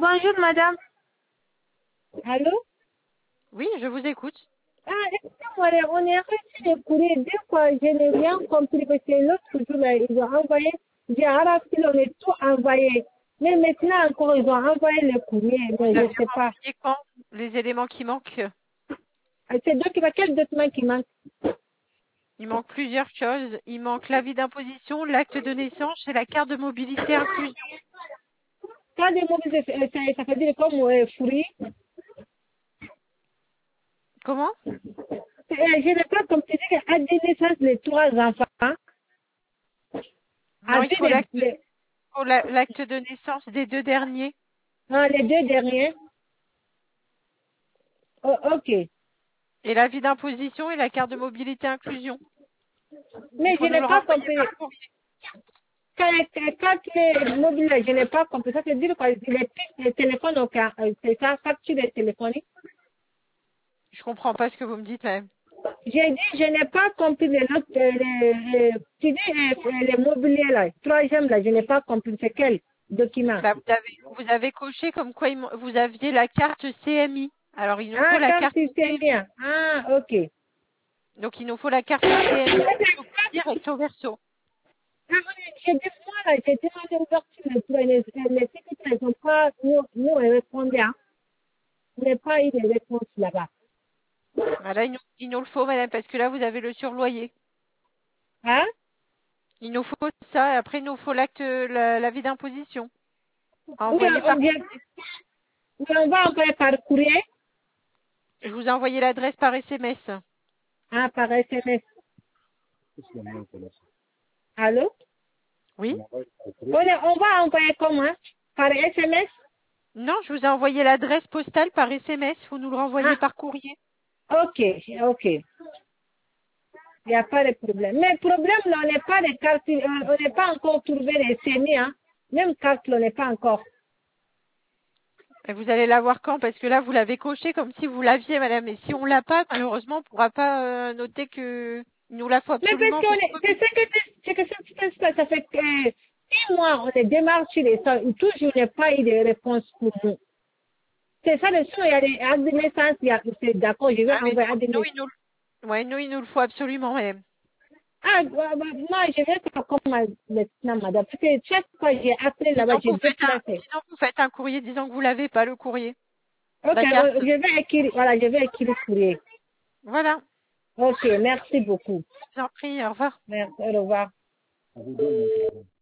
bonjour madame. Allô? Oui, je vous écoute. Ah, excusez-moi, on est reçu des courriers. Deux fois, je n'ai rien compris parce que l'autre jour, là, ils ont envoyé, j'ai arraché, on est tout envoyé. Mais maintenant encore, ils ont envoyé le courrier, mais Vous je avez ne sais pas. renvoyé quand les éléments qui manquent? Ah, c'est document, quel document qui manque? Il manque plusieurs choses. Il manque l'avis d'imposition, l'acte de naissance et la carte de mobilité inclusion. Quand des mots, ça fait dire comme fruit. Comment? Je n'ai pas compris à des naissances les trois enfants. Non, il Avec faut les, l'acte de naissance des deux derniers. les deux derniers. Oh, ok. Et l'avis d'imposition et la carte de mobilité inclusion. Il Mais je faut nous n'ai le pas renvoyer compris. par courrier. Quand les mobiles, je n'ai pas compris. Ça veut dire que les téléphones, c'est ça, facture de téléphonique. Je comprends pas ce que vous me dites, madame. J'ai dit, je n'ai pas compris tu dis les mobiliers là, troisième là, je n'ai pas compris. C'est quel document? Bah, vous avez coché comme quoi vous aviez la carte CMI. Alors, il nous faut Ah, la carte carte système CMI. bien. Ah, ok. Donc, il nous faut la carte CMI recto verso. Ah, j'ai dit, moi là, j'ai demandé aux les secrétaires, ils n'ont pas, nous répondu, hein. On n'a pas eu de réponse là-bas. Voilà, il nous le faut, madame, parce que là, vous avez le surloyer. Hein? Il nous faut ça. Après, il nous faut l'avis d'imposition. Oui, Envoyé par oui, courrier. on va envoyer par courrier. Je vous ai envoyé l'adresse par SMS. Ah, par SMS. Allô? Oui? On va envoyer comment? Par SMS? Non, je vous ai envoyé l'adresse postale par SMS. Vous nous le renvoyez Ah, par courrier. ok, ok. Il n'y a pas de problème. Mais le problème, là, on n'est pas de carte, on n'est pas encore trouvé les CMI, hein. Même carte, là, on n'est pas encore. Et vous allez l'avoir quand? Parce que là, vous l'avez coché comme si vous l'aviez, madame. Et si on l'a pas, malheureusement, on ne pourra pas noter que il nous la faut Mais parce absolument qu'on pour est, c'est que ça se passe pas. Ça fait 6 mois, on est démarré sur les ça. Toujours, il n'y a pas eu de réponse pour nous. C'est ça le son, il y a des actes de naissance, c'est d'accord, je vais Ah, mais envoyer actes de nous, naissance. nous, il nous le faut absolument, madame. Ah, moi, je vais faire comme maintenant, madame. Parce que chaque fois que j'ai appelé là-bas, j'ai déplacé. Disons que vous faites un courrier disant que vous l'avez pas, le courrier. Ok, La carte. je vais écrire, voilà, je vais écrire le courrier. Voilà. Ok, merci beaucoup. Je vous en prie, au revoir. Merci, au revoir.